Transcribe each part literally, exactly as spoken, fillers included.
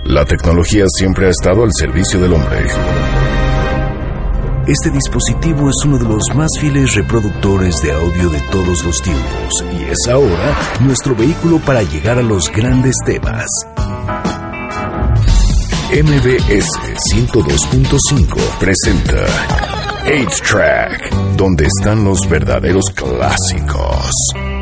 La tecnología siempre ha estado al servicio del hombre. Este dispositivo es uno de los más fieles reproductores de audio de todos los tiempos y es ahora nuestro vehículo para llegar a los grandes temas. M B S ciento dos punto cinco presenta ocho track, donde están los verdaderos clásicos.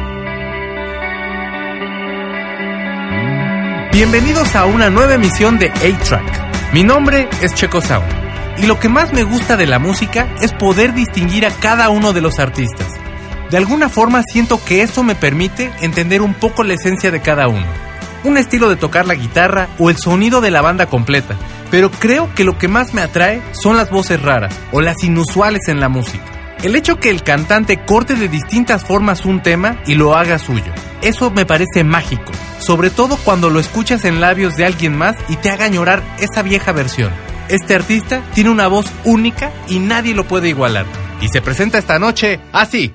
Bienvenidos a una nueva emisión de ocho track. Mi nombre es Checo Sound. Y lo que más me gusta de la música es poder distinguir a cada uno de los artistas. De alguna forma siento que eso me permite entender un poco la esencia de cada uno. Un estilo de tocar la guitarra o el sonido de la banda completa. Pero creo que lo que más me atrae son las voces raras o las inusuales en la música. El hecho que el cantante corte de distintas formas un tema y lo haga suyo. Eso me parece mágico. Sobre todo cuando lo escuchas en labios de alguien más y te haga añorar esa vieja versión. Este artista tiene una voz única y nadie lo puede igualar. Y se presenta esta noche así.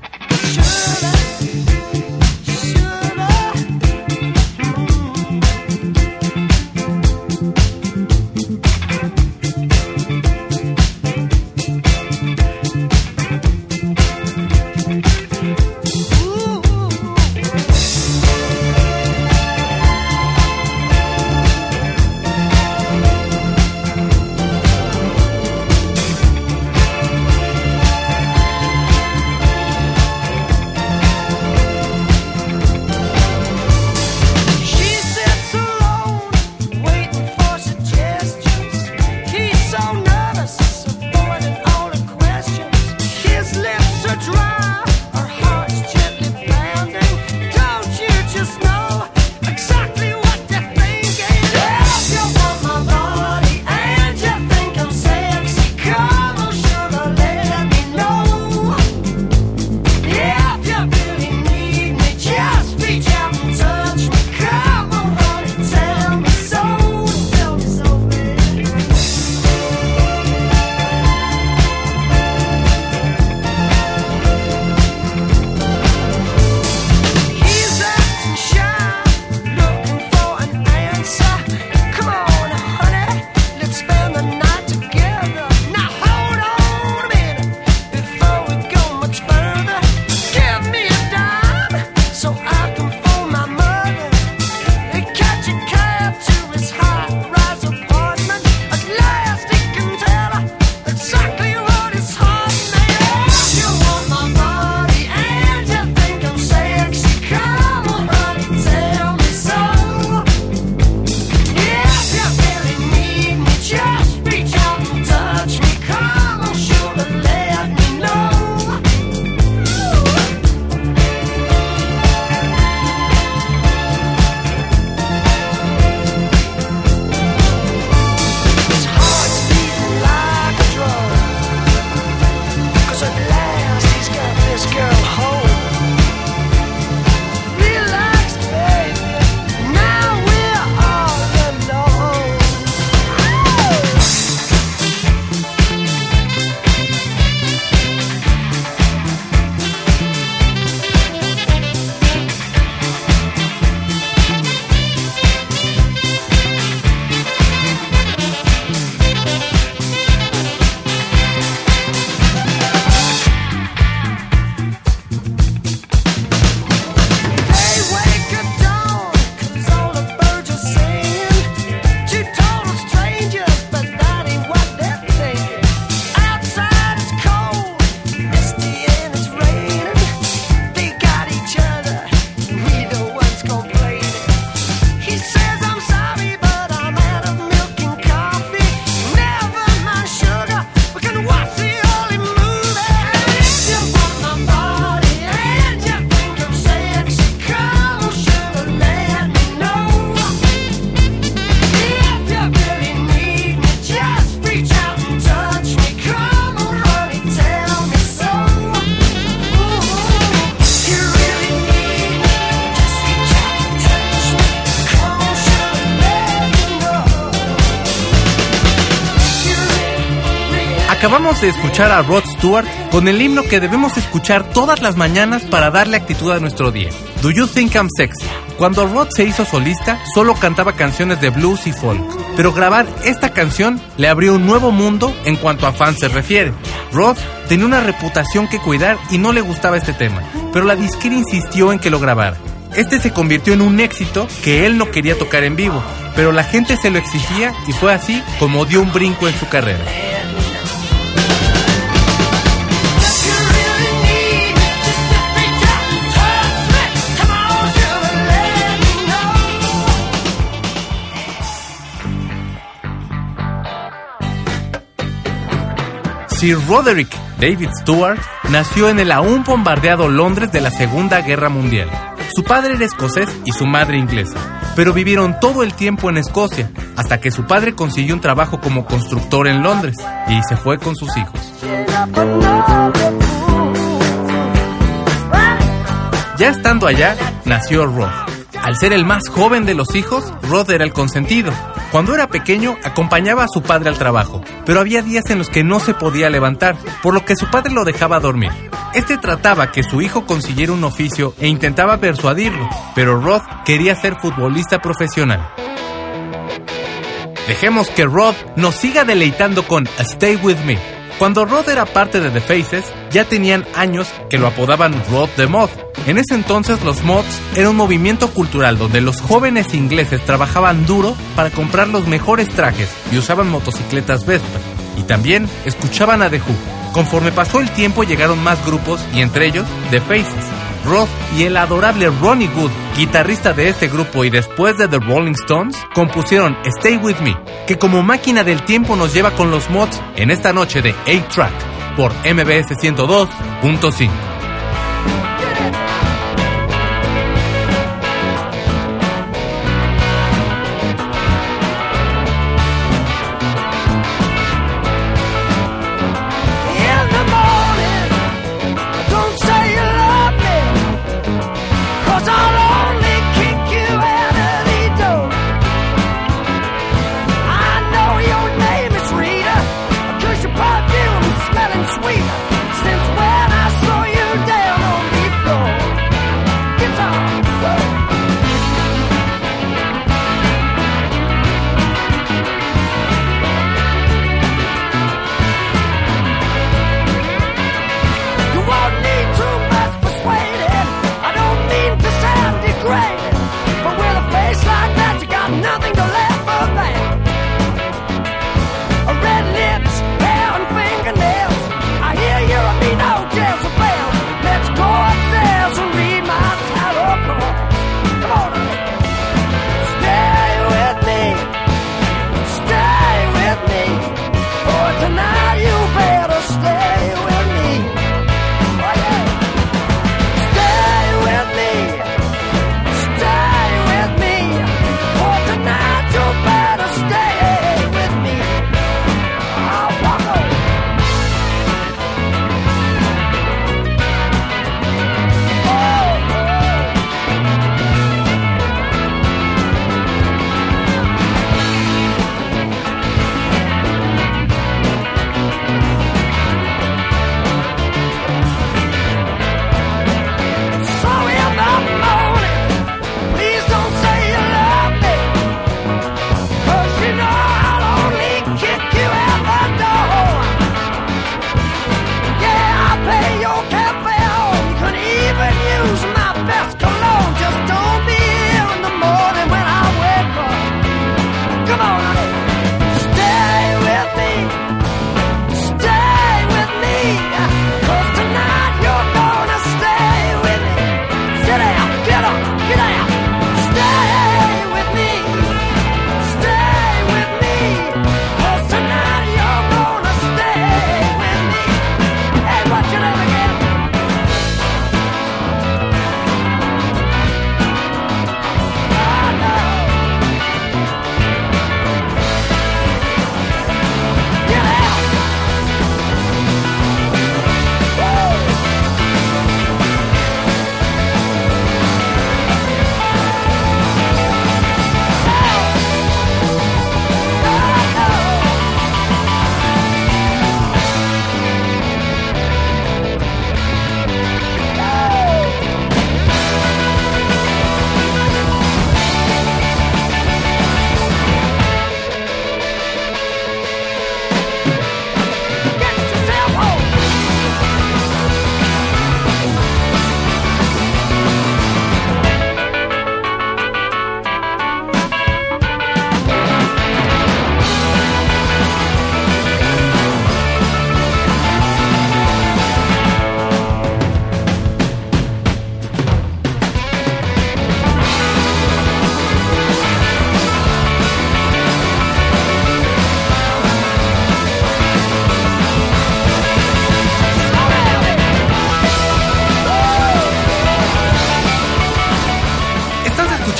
Acabamos de escuchar a Rod Stewart con el himno que debemos escuchar todas las mañanas para darle actitud a nuestro día. Do You Think I'm Sexy? Cuando Rod se hizo solista, solo cantaba canciones de blues y folk, pero grabar esta canción le abrió un nuevo mundo en cuanto a fans se refiere. Rod tenía una reputación que cuidar y no le gustaba este tema, pero la disquera insistió en que lo grabara. Este se convirtió en un éxito que él no quería tocar en vivo, pero la gente se lo exigía y fue así como dio un brinco en su carrera. Sir Roderick David Stewart nació en el aún bombardeado Londres de la Segunda Guerra Mundial. Su padre era escocés y su madre inglesa, pero vivieron todo el tiempo en Escocia, hasta que su padre consiguió un trabajo como constructor en Londres y se fue con sus hijos. Ya estando allá, nació Rod. Al ser el más joven de los hijos, Rod era el consentido. Cuando era pequeño, acompañaba a su padre al trabajo, pero había días en los que no se podía levantar, por lo que su padre lo dejaba dormir. Este trataba que su hijo consiguiera un oficio e intentaba persuadirlo, pero Rod quería ser futbolista profesional. Dejemos que Rod nos siga deleitando con Stay With Me. Cuando Rod era parte de The Faces, ya tenían años que lo apodaban Rod the Mod. En ese entonces los mods era un movimiento cultural donde los jóvenes ingleses trabajaban duro para comprar los mejores trajes y usaban motocicletas Vespa. Y también escuchaban a The Who. Conforme pasó el tiempo llegaron más grupos y entre ellos The Faces. Rod y el adorable Ronnie Wood, guitarrista de este grupo y después de The Rolling Stones, compusieron Stay With Me, que como máquina del tiempo nos lleva con los mods en esta noche de eight track por M B S ciento dos punto cinco. Sweet, since when I saw you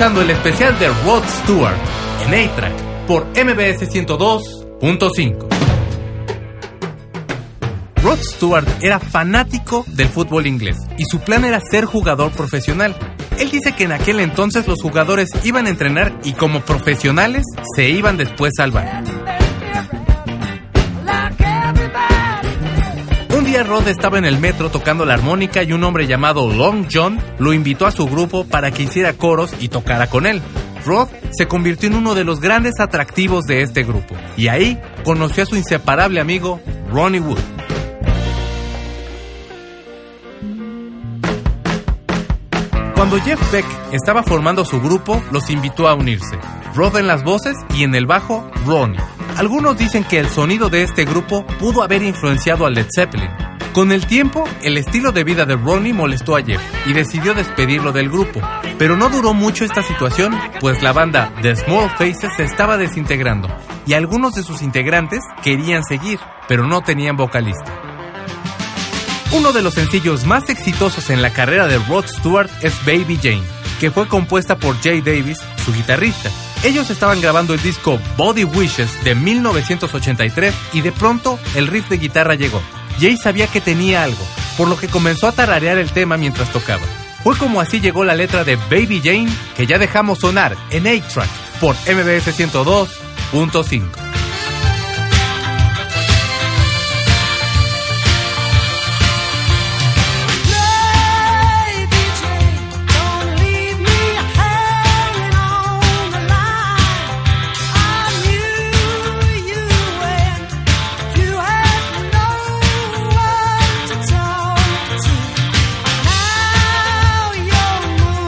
escuchando el especial de Rod Stewart en A-Track por M B S ciento dos punto cinco. Rod Stewart era fanático del fútbol inglés y su plan era ser jugador profesional. Él dice que en aquel entonces los jugadores iban a entrenar y como profesionales se iban después al bar. Un día Rod estaba en el metro tocando la armónica y un hombre llamado Long John lo invitó a su grupo para que hiciera coros y tocara con él. Rod se convirtió en uno de los grandes atractivos de este grupo y ahí conoció a su inseparable amigo Ronnie Wood. Cuando Jeff Beck estaba formando su grupo, los invitó a unirse. Rod en las voces y en el bajo, Ronnie. Algunos dicen que el sonido de este grupo pudo haber influenciado a Led Zeppelin. Con el tiempo, el estilo de vida de Ronnie molestó a Jeff y decidió despedirlo del grupo. Pero no duró mucho esta situación, pues la banda The Small Faces se estaba desintegrando y algunos de sus integrantes querían seguir, pero no tenían vocalista. Uno de los sencillos más exitosos en la carrera de Rod Stewart es Baby Jane, que fue compuesta por Jay Davis, su guitarrista. Ellos estaban grabando el disco Body Wishes de mil novecientos ochenta y tres y de pronto el riff de guitarra llegó. Jay sabía que tenía algo, por lo que comenzó a tararear el tema mientras tocaba. Fue como así llegó la letra de Baby Jane, que ya dejamos sonar en A-Track por M B S ciento dos punto cinco.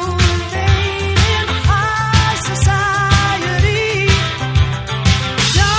Just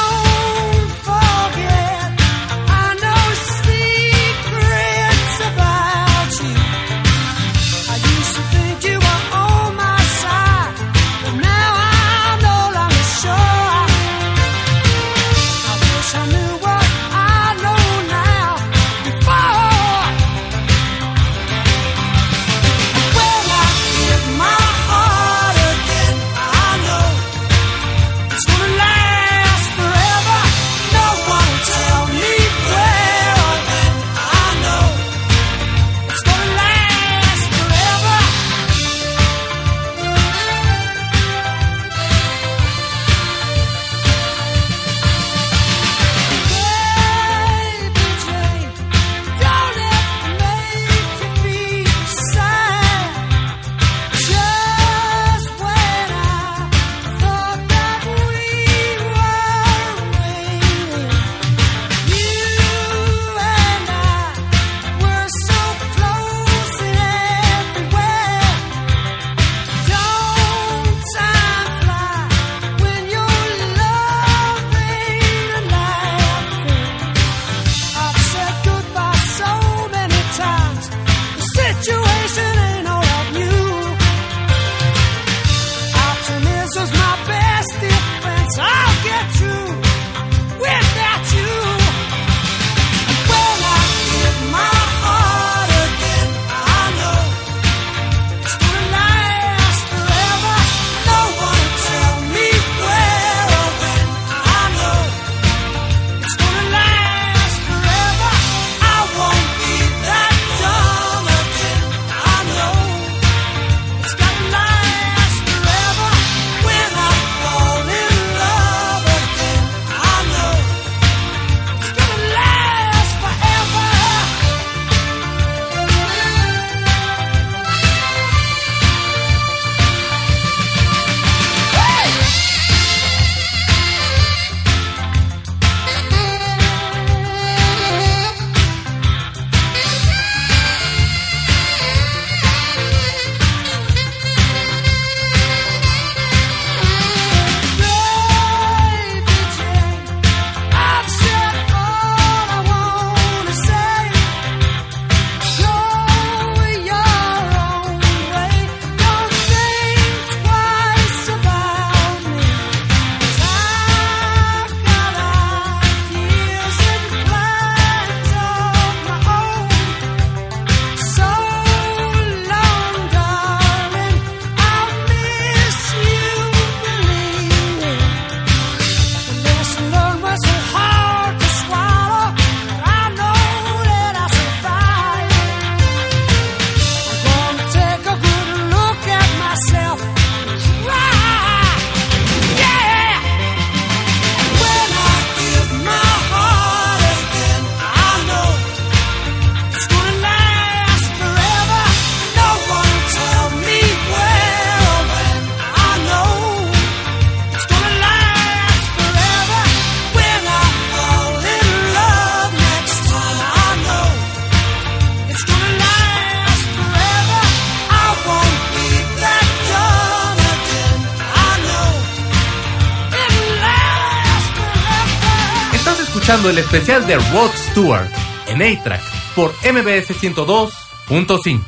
escuchando el especial de Rod Stewart en A-Track por M B S ciento dos punto cinco.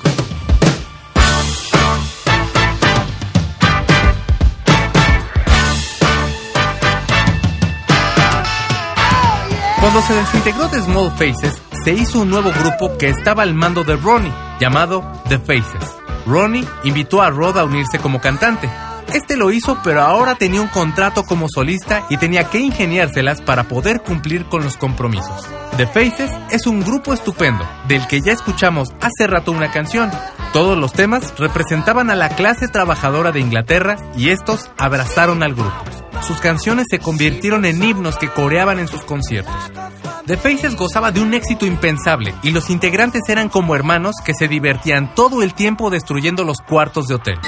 Cuando se desintegró The Small Faces, se hizo un nuevo grupo que estaba al mando de Ronnie, llamado The Faces. Ronnie invitó a Rod a unirse como cantante. Este lo hizo, pero ahora tenía un contrato como solista y tenía que ingeniárselas para poder cumplir con los compromisos. The Faces es un grupo estupendo, del que ya escuchamos hace rato una canción. Todos los temas representaban a la clase trabajadora de Inglaterra y estos abrazaron al grupo. Sus canciones se convirtieron en himnos que coreaban en sus conciertos. The Faces gozaba de un éxito impensable y los integrantes eran como hermanos que se divertían todo el tiempo destruyendo los cuartos de hotel.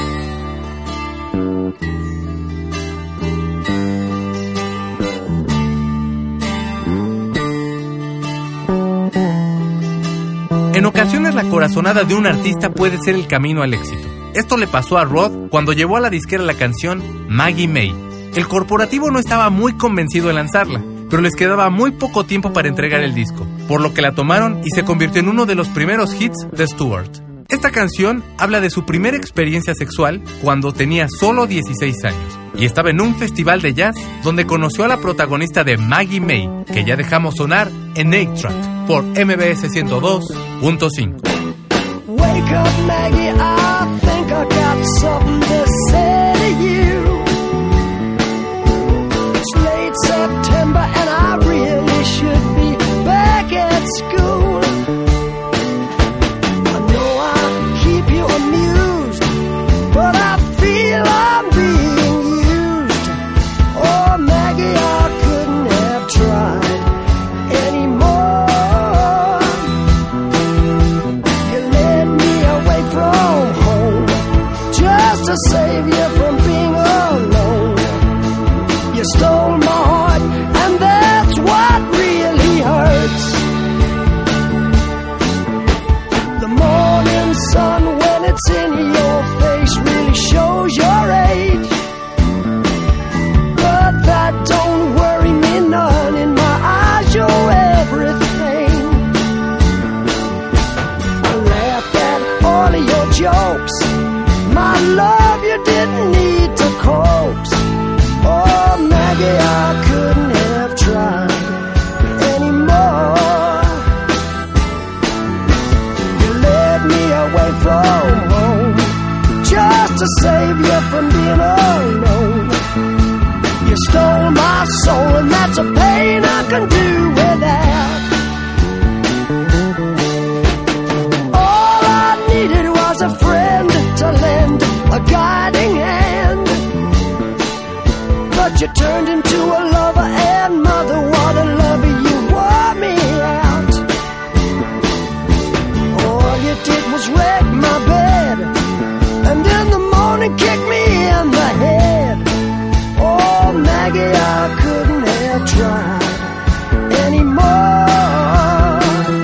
En ocasiones la corazonada de un artista puede ser el camino al éxito. Esto le pasó a Rod cuando llevó a la disquera la canción Maggie May. El corporativo no estaba muy convencido de lanzarla, pero les quedaba muy poco tiempo para entregar el disco, por lo que la tomaron y se convirtió en uno de los primeros hits de Stewart. Esta canción habla de su primera experiencia sexual cuando tenía solo dieciséis años y estaba en un festival de jazz donde conoció a la protagonista de Maggie May, que ya dejamos sonar en A-Track por M B S ciento dos punto cinco. Wake up, Maggie, I think I got something to say to you. It's late September and I really should be back at school. I know I keep you amused, but I feel I'm being used. Oh, Maggie, I couldn't have tried anymore. You led me away from home just to save you from being alone. You stole my heart, and that's what really hurts. The morning sun, when it's in your face, really shows your age. But that don't worry me none. In my eyes, you're everything. I laughed at all of your jokes. My love, you didn't need to coax. Oh, Maggie, I couldn't have tried anymore. You led me away from home just to save you from being alone. You stole my soul, and that's a pain I can do without. All I needed was a friend to lend a guiding hand. But you turned into a lover and mother. What a lover, you wore me out. All you did was wreck my bed, and in the morning kick me in the head. Oh, Maggie, I couldn't have tried anymore.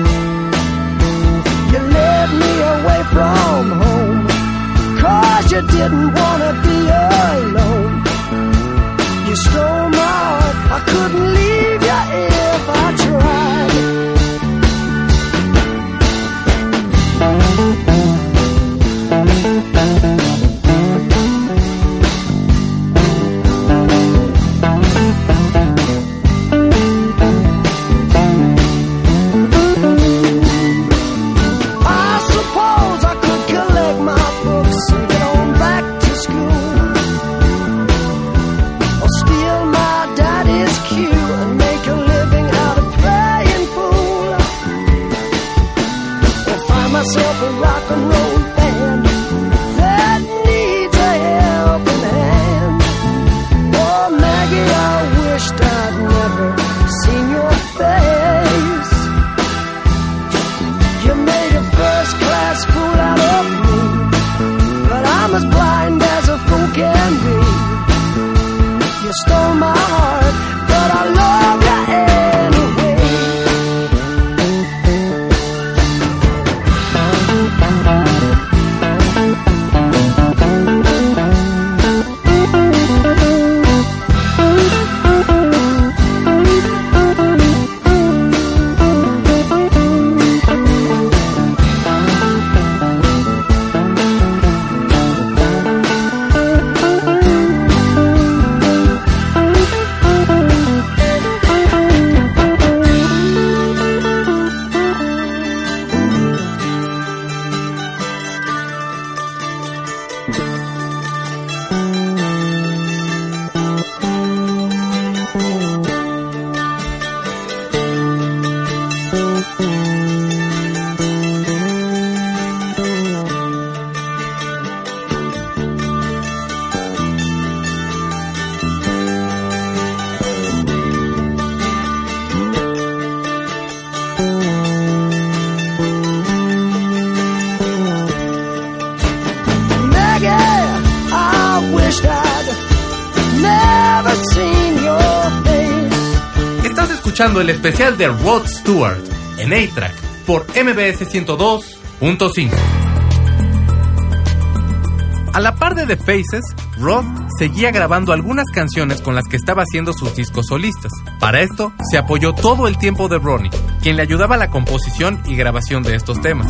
You led me away from home, 'cause you didn't want to be alone. You stole my escuchando el especial de Rod Stewart en A-Track por M B S ciento dos punto cinco. A la par de The Faces, Rod seguía grabando algunas canciones con las que estaba haciendo sus discos solistas. Para esto, se apoyó todo el tiempo de Ronnie, quien le ayudaba a la composición y grabación de estos temas.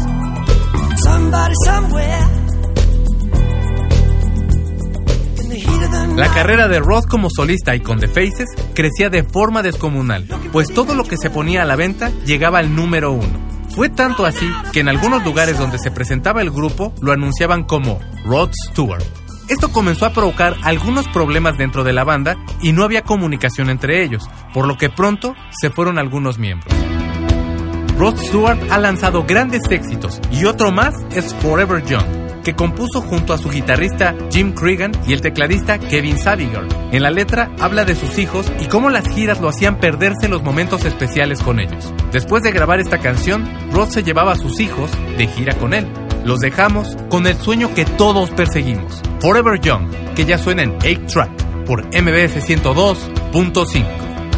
La carrera de Rod como solista y con The Faces crecía de forma descomunal, pues todo lo que se ponía a la venta llegaba al número uno. Fue tanto así que en algunos lugares donde se presentaba el grupo lo anunciaban como Rod Stewart. Esto comenzó a provocar algunos problemas dentro de la banda y no había comunicación entre ellos, por lo que pronto se fueron algunos miembros. Rod Stewart ha lanzado grandes éxitos y otro más es Forever Young, que compuso junto a su guitarrista Jim Cregan y el tecladista Kevin Sabiger. En la letra habla de sus hijos y cómo las giras lo hacían perderse los momentos especiales con ellos. Después de grabar esta canción, Rod se llevaba a sus hijos de gira con él. Los dejamos con el sueño que todos perseguimos, Forever Young, que ya suena en A-Track por M B S ciento dos punto cinco.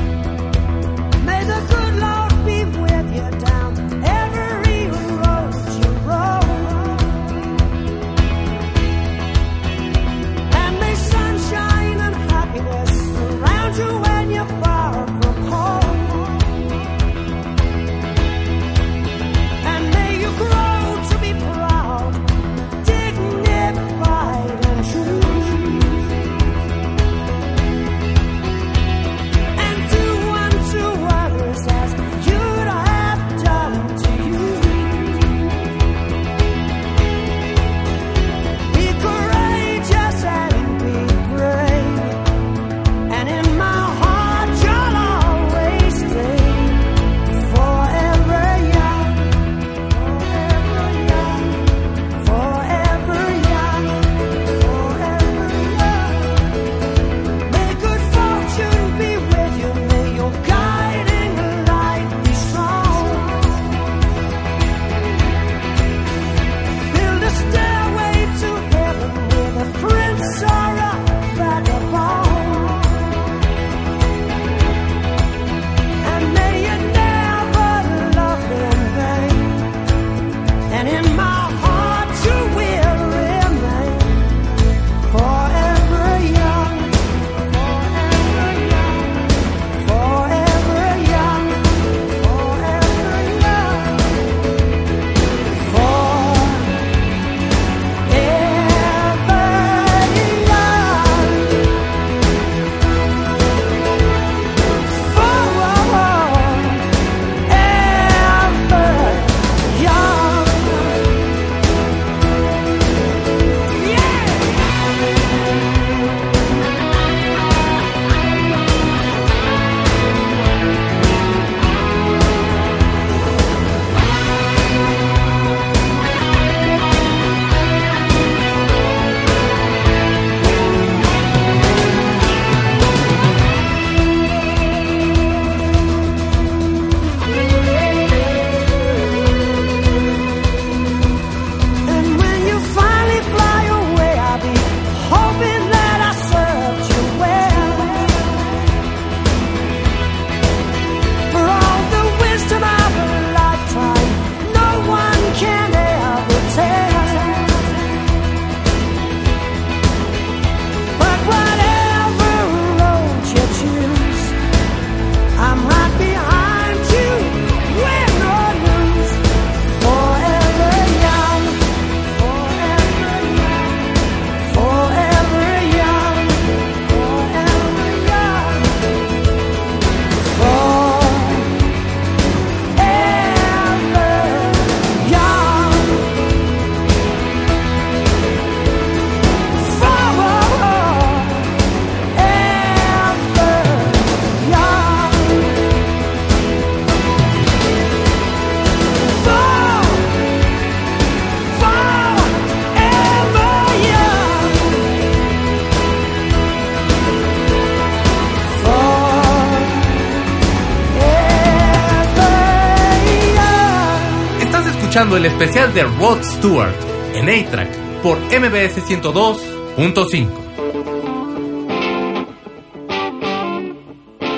El especial de Rod Stewart en A-Track por M B S ciento dos punto cinco. Un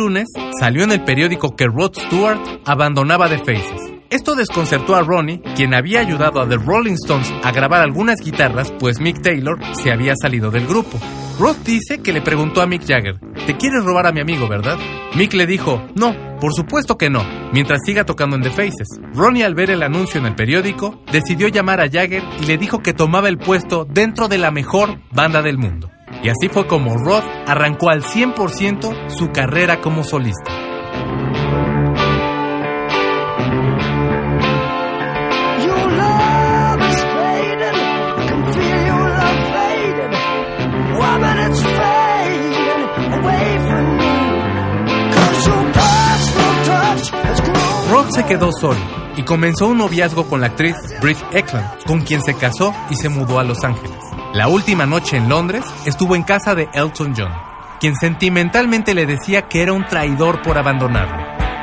lunes salió en el periódico que Rod Stewart abandonaba The Faces. Esto desconcertó a Ronnie, quien había ayudado a The Rolling Stones a grabar algunas guitarras, pues Mick Taylor se había salido del grupo. Rod dice que le preguntó a Mick Jagger: ¿te quieres robar a mi amigo, verdad? Mick le dijo: no, por supuesto que no, mientras siga tocando en The Faces. Ronnie, al ver el anuncio en el periódico, decidió llamar a Jagger y le dijo que tomaba el puesto dentro de la mejor banda del mundo. Y así fue como Rod arrancó al cien por ciento su carrera como solista. Rod se quedó solo y comenzó un noviazgo con la actriz Britt Ekland, con quien se casó y se mudó a Los Ángeles. La última noche en Londres estuvo en casa de Elton John, quien sentimentalmente le decía que era un traidor por abandonarlo.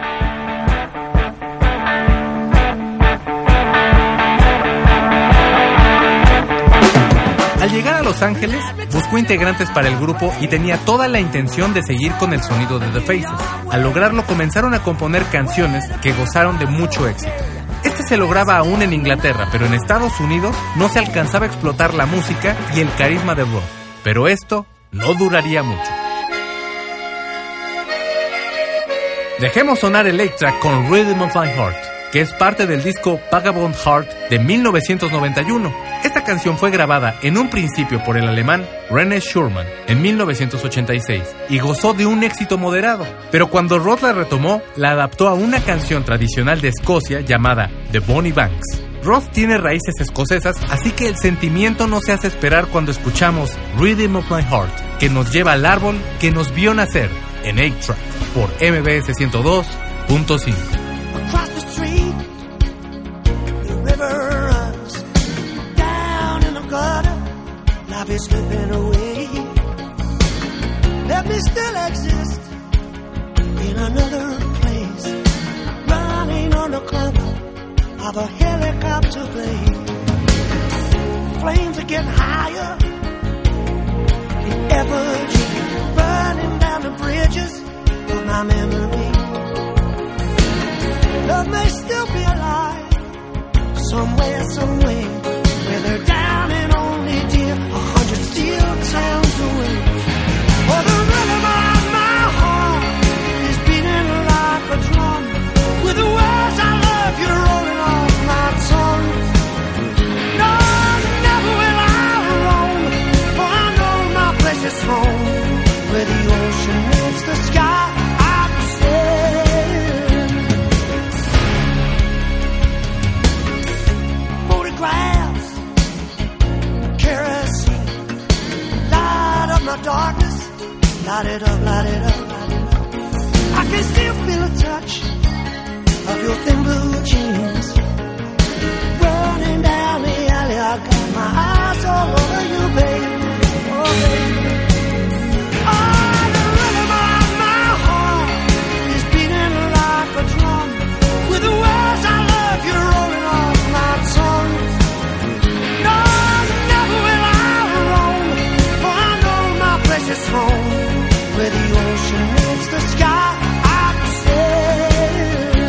Al llegar a Los Ángeles, buscó integrantes para el grupo y tenía toda la intención de seguir con el sonido de The Faces. Al lograrlo, comenzaron a componer canciones que gozaron de mucho éxito. Este se lograba aún en Inglaterra, pero en Estados Unidos no se alcanzaba a explotar la música y el carisma de Rod. Pero esto no duraría mucho. Dejemos sonar el eight track con Rhythm of My Heart, que es parte del disco Vagabond Heart de mil novecientos noventa y uno. Esta canción fue grabada en un principio por el alemán René Schurman en mil novecientos ochenta y seis y gozó de un éxito moderado, pero cuando Rod la retomó, la adaptó a una canción tradicional de Escocia llamada The Bonnie Banks. Rod tiene raíces escocesas, así que el sentimiento no se hace esperar cuando escuchamos Rhythm of My Heart, que nos lleva al árbol que nos vio nacer en eight track por M B S ciento dos punto cinco. Life is slipping away. Let me still exist in another place, running on the cover of a helicopter plane. Flames are getting higher in effigy, burning down the bridges of my memory. Love may still be alive somewhere, somewhere, where they're down and only dear a hundred steel towns away. Oh, the rhythm of my heart is beating like a drum, with the words I love you rolling off my tongue. No, never will I roam, for I know my place is home, where the ocean meets the sky. I sail. Photographs, kerosene, light up my darkness, light it up, light it up, light it up. I can still feel a touch of your thin blue jeans, running down the alley. I got my eyes all over you, baby, oh baby. Oh, the rhythm of my heart is beating like a drum, with the words I love you rolling off my tongue. No, never will I roam, for I know my place is home, where the ocean meets the sky. I sail.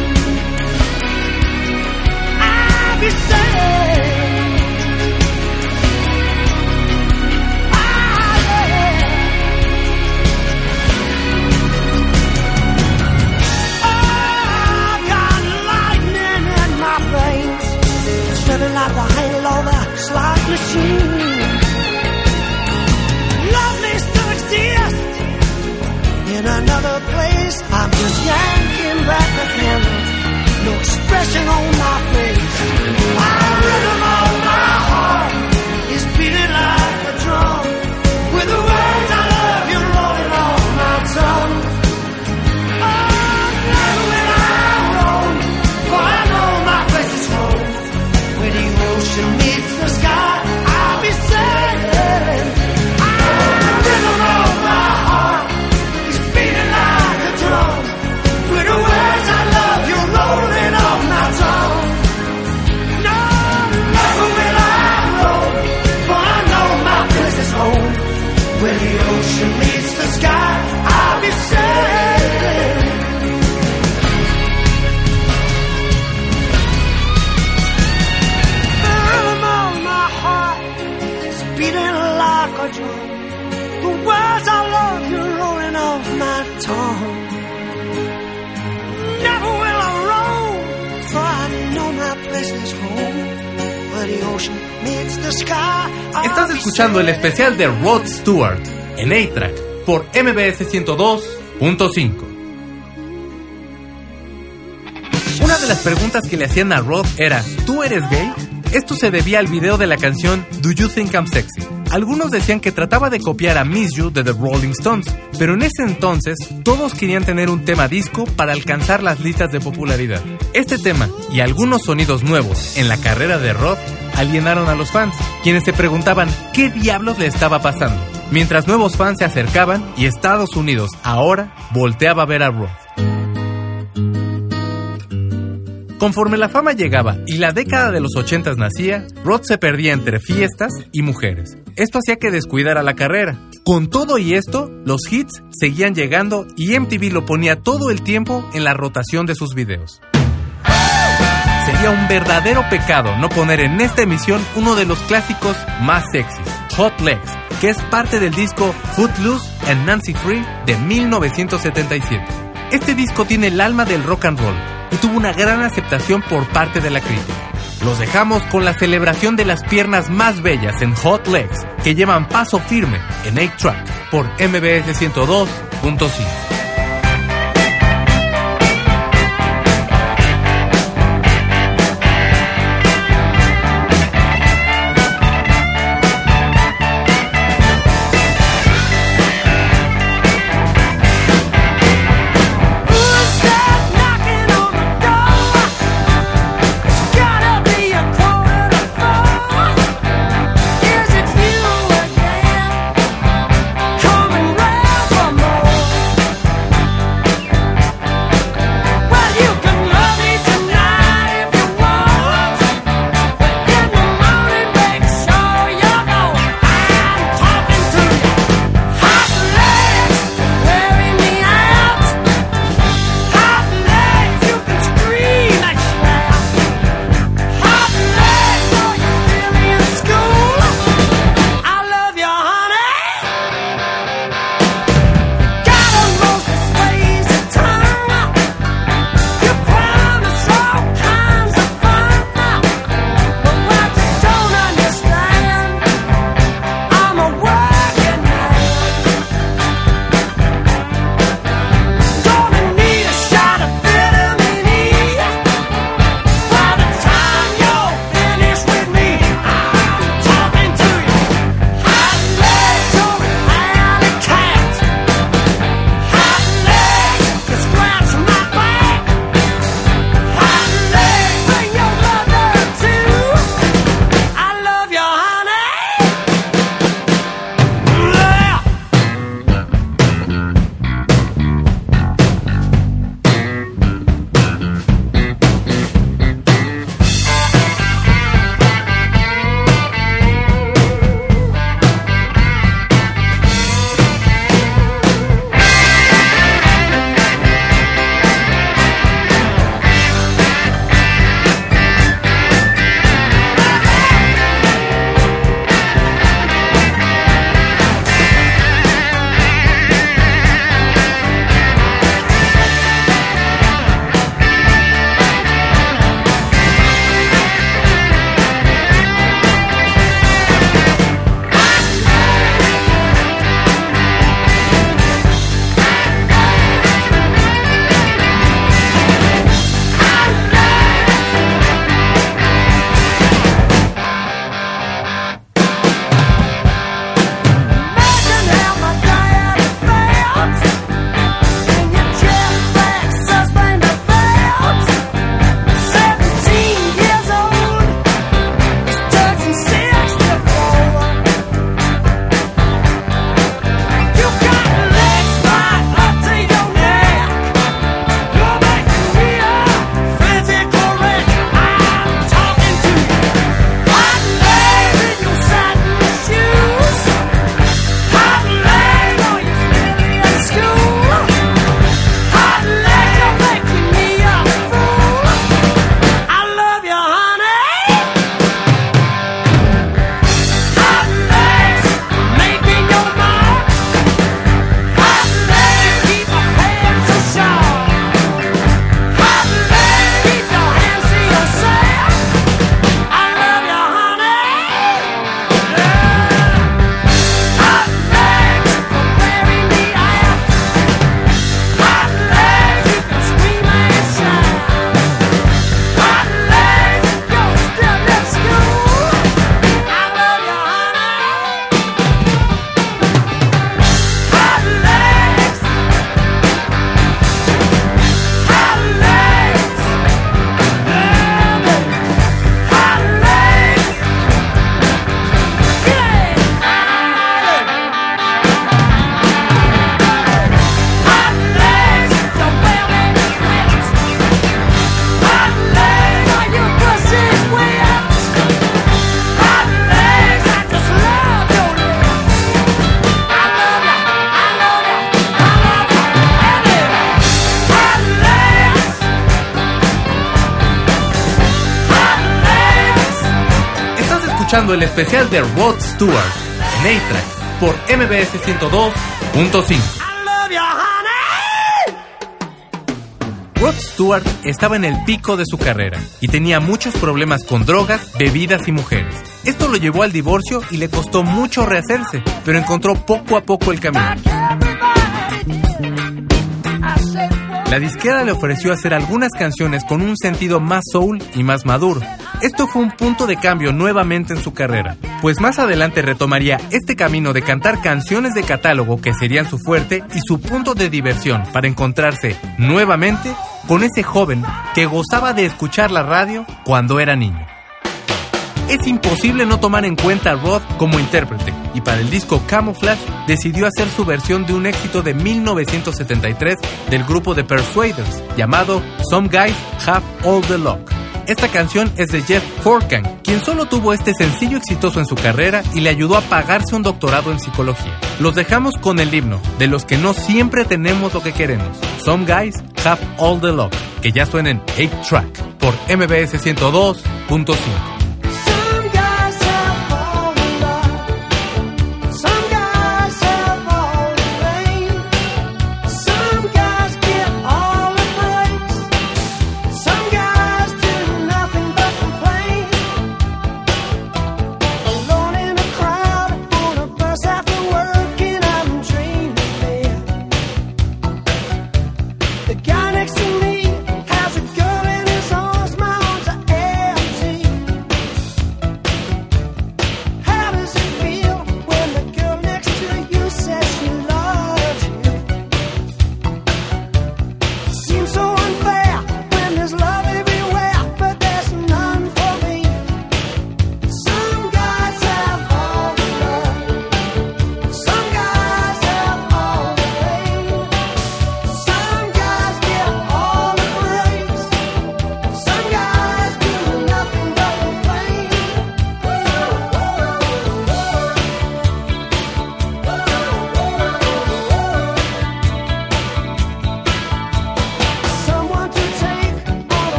I'll be sail. beating like a drum. The words I love you rolling off my tongue. Never will I roam, for I know my place is home. Where the ocean meets the sky. Estás escuchando el especial de Rod Stewart en A-Track por M B S ciento dos punto cinco. Una de las preguntas que le hacían a Rod era: ¿tú eres gay? Esto se debía al video de la canción Do You Think I'm Sexy? Algunos decían que trataba de copiar a Miss You de The Rolling Stones, pero en ese entonces todos querían tener un tema disco para alcanzar las listas de popularidad. Este tema y algunos sonidos nuevos en la carrera de Rod alienaron a los fans, quienes se preguntaban qué diablos le estaba pasando, mientras nuevos fans se acercaban y Estados Unidos ahora volteaba a ver a Rod. Conforme la fama llegaba y la década de los ochentas nacía, Rod se perdía entre fiestas y mujeres. Esto hacía que descuidara la carrera. Con todo y esto, los hits seguían llegando y M T V lo ponía todo el tiempo en la rotación de sus videos. Sería un verdadero pecado no poner en esta emisión uno de los clásicos más sexys, Hot Legs, que es parte del disco Footloose and Nancy Free de mil novecientos setenta y siete. Este disco tiene el alma del rock and roll y tuvo una gran aceptación por parte de la crítica. Los dejamos con la celebración de las piernas más bellas en Hot Legs, que llevan paso firme en A-Track por M B S ciento dos punto cinco. Coming round for more. escuchando el especial de Rod Stewart en A-Track por M B S ciento dos punto cinco. Rod Stewart estaba en el pico de su carrera y tenía muchos problemas con drogas, bebidas y mujeres. Esto lo llevó al divorcio y le costó mucho rehacerse, pero encontró poco a poco el camino. La disquera le ofreció hacer algunas canciones con un sentido más soul y más maduro. Esto fue un punto de cambio nuevamente en su carrera, pues más adelante retomaría este camino de cantar canciones de catálogo que serían su fuerte y su punto de diversión para encontrarse nuevamente con ese joven que gozaba de escuchar la radio cuando era niño. Es imposible no tomar en cuenta a Rod como intérprete, y para el disco Camouflage decidió hacer su versión de un éxito de mil novecientos setenta y tres del grupo The Persuaders, llamado Some Guys Have All the Luck. Esta canción es de Jeff Forkan, quien solo tuvo este sencillo exitoso en su carrera y le ayudó a pagarse un doctorado en psicología. Los dejamos con el himno de los que no siempre tenemos lo que queremos, Some Guys Have All the Luck, que ya suena en eight track por M B S ciento dos punto cinco. Next to me has a gun in his arms, my arms are empty.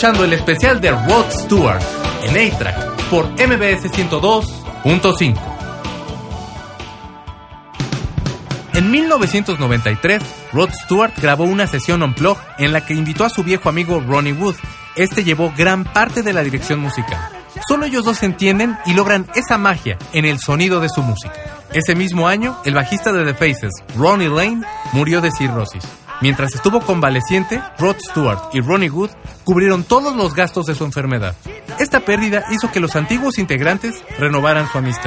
escuchando el especial de Rod Stewart en A-Track por M B S ciento dos punto cinco. En mil novecientos noventa y tres, Rod Stewart grabó una sesión unplugged en la que invitó a su viejo amigo Ronnie Wood. Este llevó gran parte de la dirección musical. Solo ellos dos se entienden y logran esa magia en el sonido de su música. Ese mismo año, el bajista de The Faces, Ronnie Lane, murió de cirrosis. Mientras estuvo convaleciente, Rod Stewart y Ronnie Wood cubrieron todos los gastos de su enfermedad. Esta pérdida hizo que los antiguos integrantes renovaran su amistad.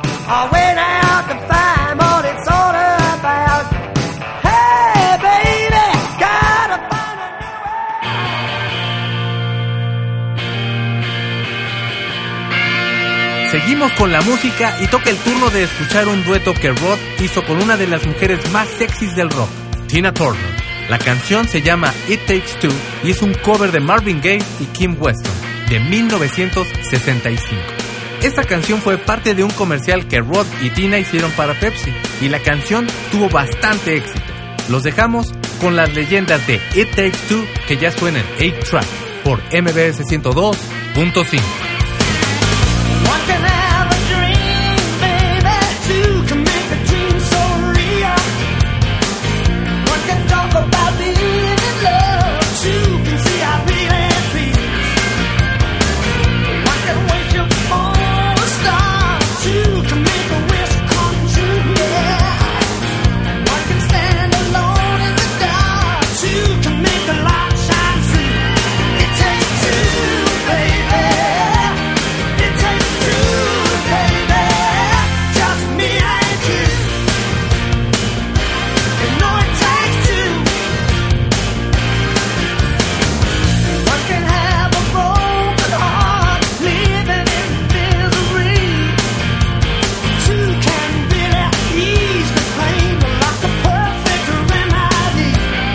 Seguimos con la música y toca el turno de escuchar un dueto que Rod hizo con una de las mujeres más sexys del rock, Tina Turner. La canción se llama It Takes Two y es un cover de Marvin Gaye y Kim Weston de mil novecientos sesenta y cinco. Esta canción fue parte de un comercial que Rod y Tina hicieron para Pepsi y la canción tuvo bastante éxito. Los dejamos con las leyendas de It Takes Two que ya suenan en A-Track por M B S ciento dos punto cinco. One can have a dream, baby. Two can make a dream so real. One can talk about being in love. Two can see how really feels. One can worship on a star. Two can make a wish come true, yeah. One can stand alone in the dark. Two can make the light shine through. It takes two, baby. It takes two, baby. Just me and you. You know it takes two. One can have a broken heart, living in misery. Two can really ease the pain like a perfect remedy.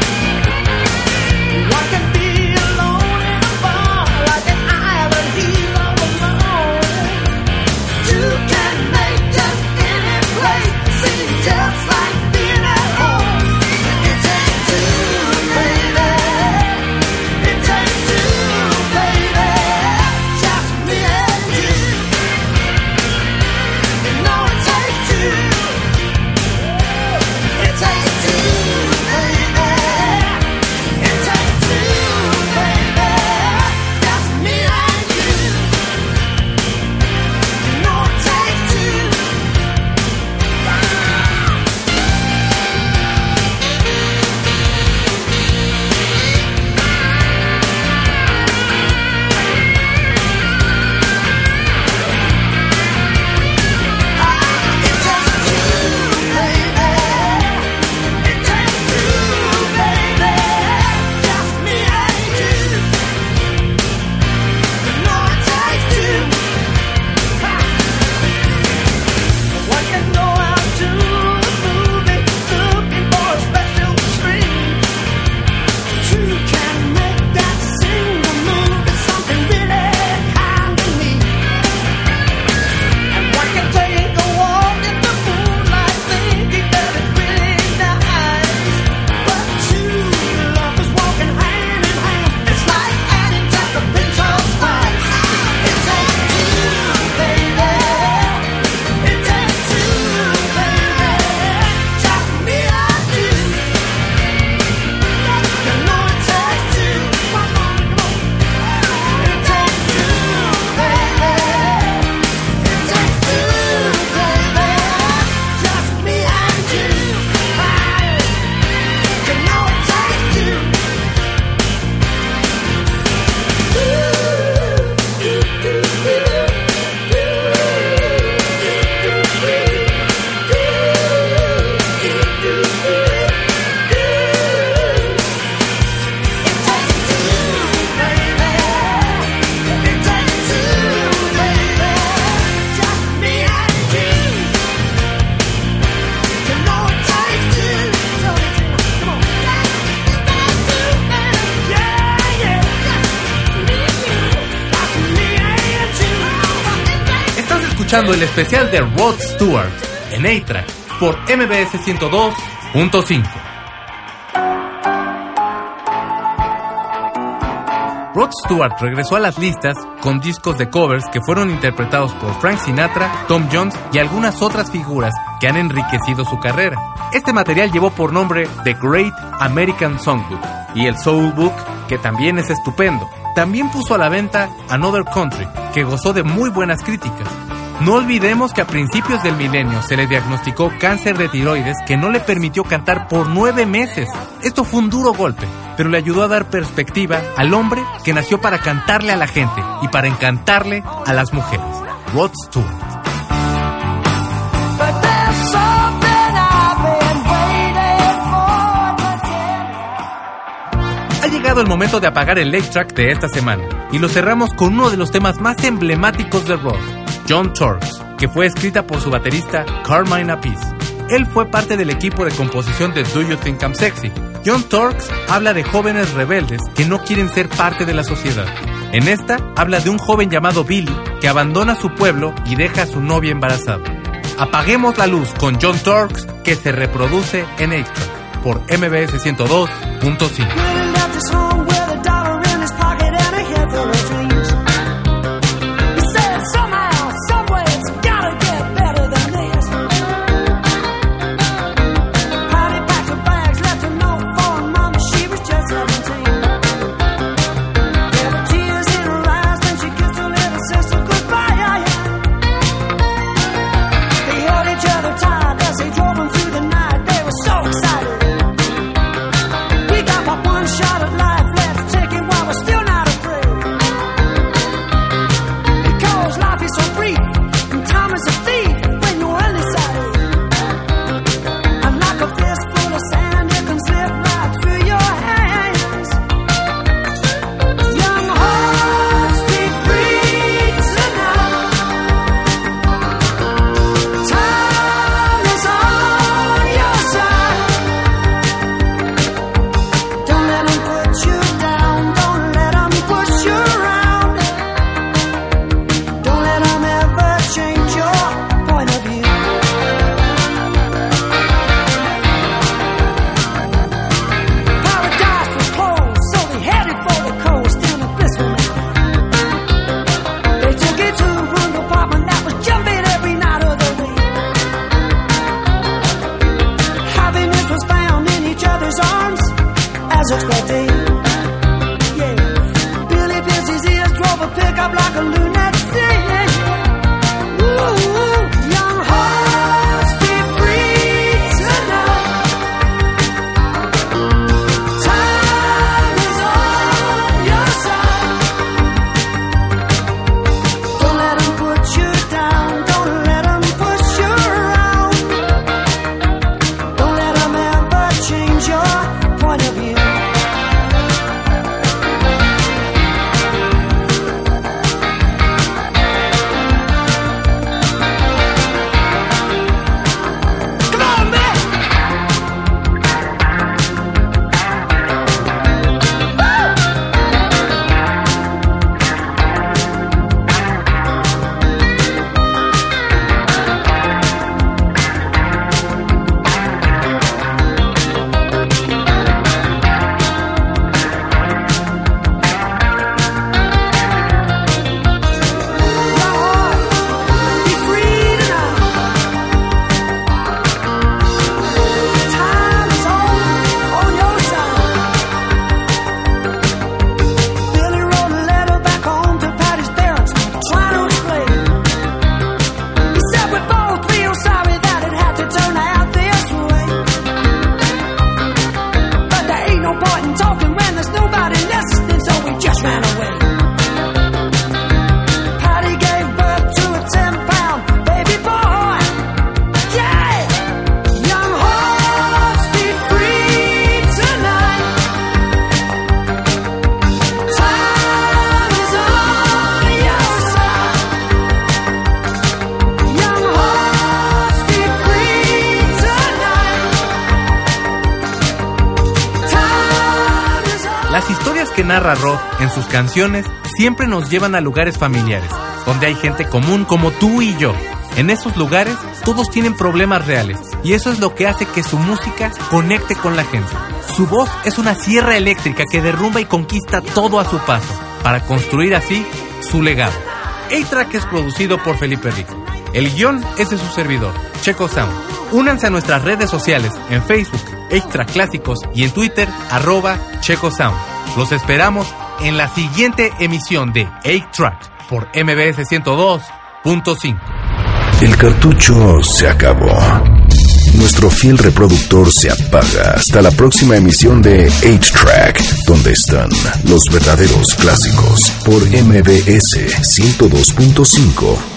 One can be alone in a bar like an island he's all alone. Two can make just any place seem just like being at home. It takes two, baby. It takes two, baby. Just me and you. You know it takes two. It takes two, baby. It takes two, baby. Just me and you. You know it takes two. Escuchando el especial de Rod Stewart en A-Track por M B S ciento dos punto cinco. Rod Stewart regresó a las listas con discos de covers que fueron interpretados por Frank Sinatra, Tom Jones y algunas otras figuras que han enriquecido su carrera. Este material llevó por nombre The Great American Songbook y el Soul Book, que también es estupendo. También puso a la venta Another Country, que gozó de muy buenas críticas. No olvidemos que a principios del milenio se le diagnosticó cáncer de tiroides que no le permitió cantar por nueve meses. Esto fue un duro golpe, pero le ayudó a dar perspectiva al hombre que nació para cantarle a la gente y para encantarle a las mujeres. Rod Stewart. Ha llegado el momento de apagar el eight track de esta semana y lo cerramos con uno de los temas más emblemáticos del rock, John Turks, que fue escrita por su baterista Carmine Appice. Él fue parte del equipo de composición de Do You Think I'm Sexy. John Turks habla de jóvenes rebeldes que no quieren ser parte de la sociedad. En esta, habla de un joven llamado Billy que abandona su pueblo y deja a su novia embarazada. Apaguemos la luz con John Turks, que se reproduce en eight track por M B S ciento dos punto cinco. Las historias que narra Rod en sus canciones siempre nos llevan a lugares familiares, donde hay gente común como tú y yo. En esos lugares todos tienen problemas reales y eso es lo que hace que su música conecte con la gente. Su voz es una sierra eléctrica que derrumba y conquista todo a su paso. para construir así su legado. eight track es producido por Felipe Rico. El guión es de su servidor, Checo Sound. Únanse a nuestras redes sociales en Facebook, eight track Clásicos, y en Twitter, arroba Checo Sound. Los esperamos en la siguiente emisión de eight track por M B S ciento dos punto cinco. El cartucho se acabó. Nuestro fiel reproductor se apaga hasta la próxima emisión de eight track, donde están los verdaderos clásicos por M B S ciento dos punto cinco.